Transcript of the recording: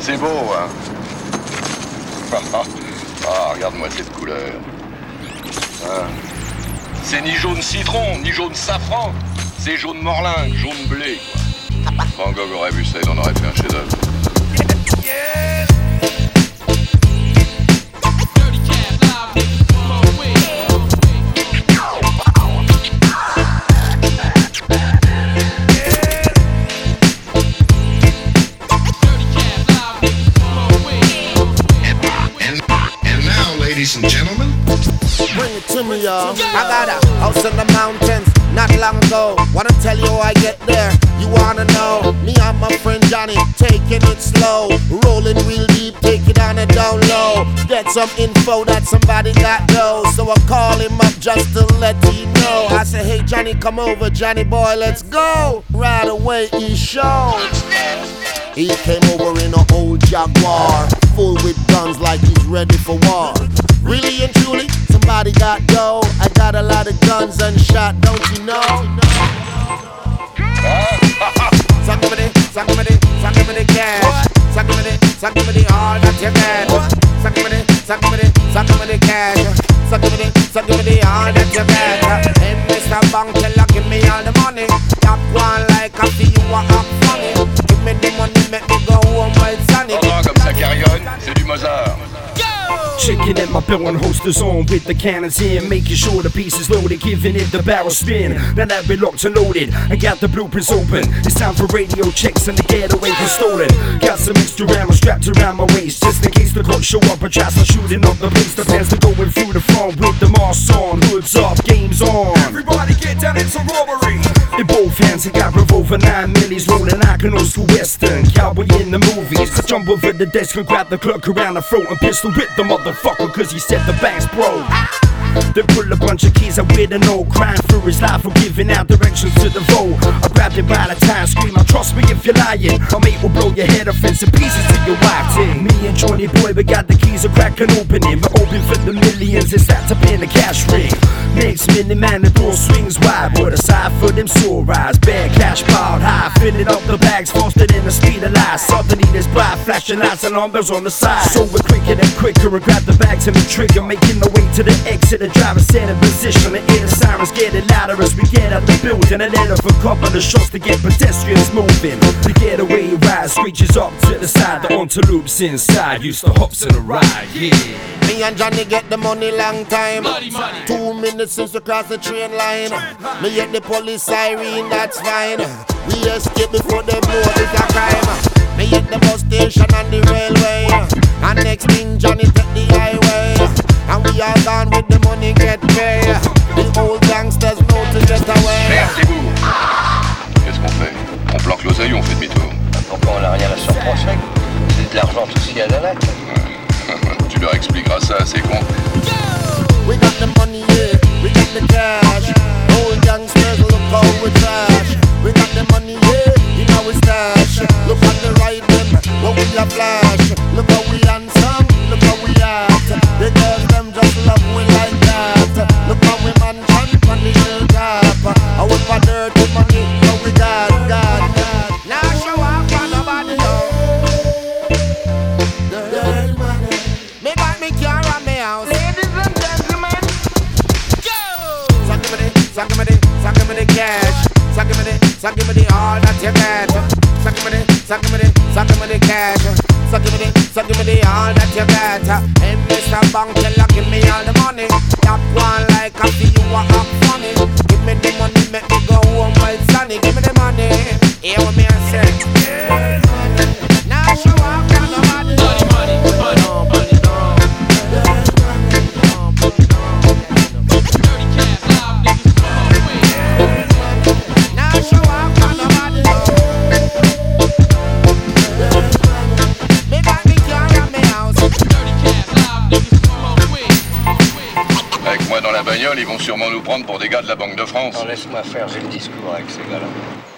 C'est beau, hein? Ah, regarde-moi cette couleur. Hein? C'est ni jaune citron, ni jaune safran. C'est jaune morlingue, jaune blé, quoi. Van Gogh aurait vu ça, il en aurait fait un chef-d'œuvre. Ladies and gentlemen, bring it to me, y'all. I got a house in the mountains not long ago. Wanna tell you how I get there? You wanna know? Me and my friend Johnny taking it slow, rolling real deep, take it on a down low. Get some info that somebody got dough, so I call him up just to let you know. I say, hey Johnny, come over, Johnny boy, let's go. Right away he showed. He came over in an old Jaguar, full with guns like he's ready for war. Really and truly, somebody got dough. I got a lot of guns unshot, don't you know? Suck me the cash. Suck me the all that you got. Suck me the cash. Suck me the all that you got. Hey, Mr. Bank teller, give me all the money. Top one like a fee, you are up funny. Give me the money, make me go home while it's sunny. Oh, comme ça carillonne, c'est du Mozart. Checking in my bill and holsters on with the cannons in, making sure the piece is loaded, giving it the barrel spin. Now that we're locked and loaded, I got the blueprints open. It's time for radio checks and the getaway was stolen. Got some extra ammo strapped around my waist, just in case the cops show up and try some shooting up the place. The plans are going through the front with the masks on, hoods up, games on. Everybody get down, it's a robbery. In both hands, I got revolver 9 millis rolling Iconos to Western, cowboy in the movies. I jump over the desk and grab the clerk around the throat and pistol with the motherfucker, cause he said the bank's broke. They pull a bunch of keys out with an old crying for his life for giving out directions to the vote. I grabbed him by the time, scream, trust me if you're lying. My mate will blow your head off into pieces to your wife team. Me and Johnny Boy, we got the keys, are cracking opening. We're open for the millions, it's stacked up in the cash ring. Next minute, man, the door swings wide, but aside for them sore eyes, bare cash piled high, filling up the bags faster than the speed of light. Suddenly there's bright flashing lights and alarm bells on the side. So we're quicker and quicker and grab the bags and the trigger, making our way to the exit. The driver set in position, and hear the sirens getting louder as we get out the building. And then off a couple of shots to get pedestrians moving. The getaway ride reaches up to the side, the onto loops inside, used to hops in a ride, yeah. Me and Johnny get the money long time. Money. 2 minutes since we cross the train line. Me hit the police siren, that's fine. We escape before them know it's a crime. Me hit the bus station and the railway. And next thing Johnny take the highway. And we are gone with the money get paid. The old gangsters know to get away. Merdez-vous! Qu'est-ce qu'on fait? On planque l'oseille ou on fait demi-tour? Pourquoi on n'a rien à se reprocher? C'est de l'argent tout ce qu'il y a de la lettre. Tu leur expliqueras ça, c'est con. We got the money, yeah, we got the cash. Old gangsters, look how we trash. We got the money, yeah, you know we stash. Look at the right them, what we a flash. Look how we handsome, look how we act. The girls them just love we like that. Look how we mansion on the hilltop. I whip a dirty money, how we got. Now show off for nobody know. Dirty money. Me got me car and me house. Suck me the cash. Suck me the all that you got. Suck me the cash. Suck me the all that you got. Hey, Mr. Bank teller, give me all the money. Top one like a fee, you are up funny. Give me the money, make me go home while it's sunny. Give me the money. Hear what me I say. Now show up, got nobody. Money. Avec moi dans la bagnole, ils vont sûrement nous prendre pour des gars de la Banque de France. Non, laisse-moi faire, j'ai le discours avec ces gars-là.